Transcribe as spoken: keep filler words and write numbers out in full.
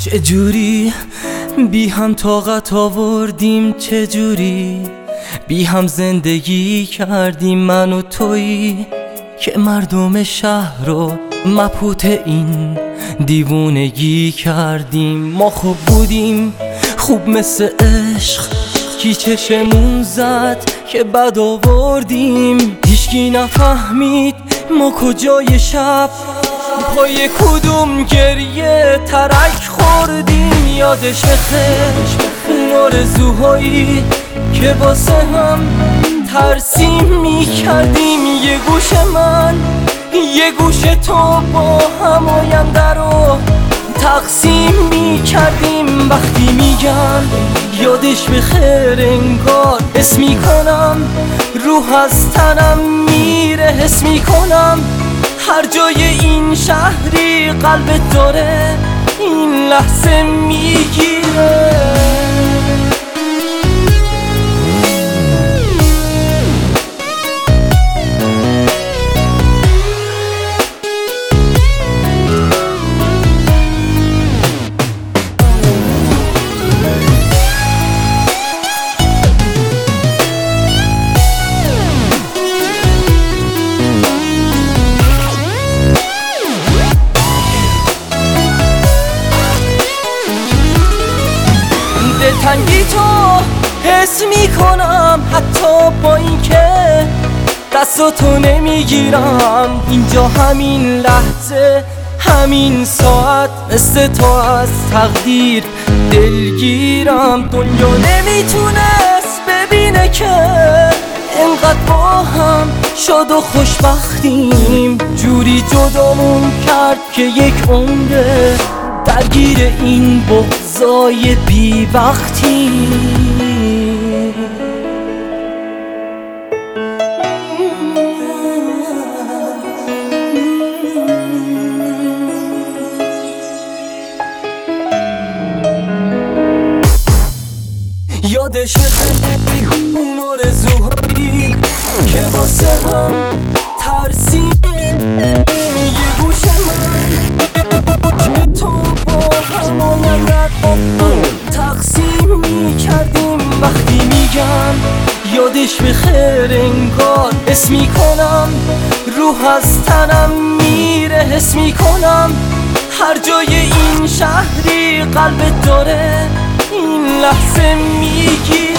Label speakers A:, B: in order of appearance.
A: چه جوری بی هم طاقت آوردیم، چه جوری بی هم زندگی کردیم من و تویی که مردم شهر رو مبهوت این دیوونگی کردیم. ما خوب بودیم، خوب مثل عشق، کی چشمون زد که بد آوردیم. هیچکی نفهمید ما کجای شب پای کدوم گریه ترک خوردیم. یادش بخیر اون آرزوهایی که واسه هم ترسیم می کردیم. یه گوش من یه گوش تو با هم آینده رو تقسیم می کردیم. وقتی میگن یادش بخیر انگار حس می کنم روح از تنم میره. حس می کنم هر جای این شهری قلبت داره این لحظه میگیره. تنگی تو حس میکنم حتی با اینکه دستاتو نمیگیرم. اینجا همین لحظه همین ساعت مثل تو از تقدیر دلگیرم. دنیا نمیتونست ببینه که انقدر با هم شاد و خوشبختیم. جوری جدامون کرد که یک عمره درگیر این بغضای بی وقتی. یادش بخیر اون آرزوهایی که واسه هم ترسیم. یه گوش من که تو با هم آینده تقسیم می کردیم. وقتی میگم یادش بخیر انگار حس می کنم روح از تنم میره. حس می کنم هر جای این شهری قلبت داره این لحظه میگی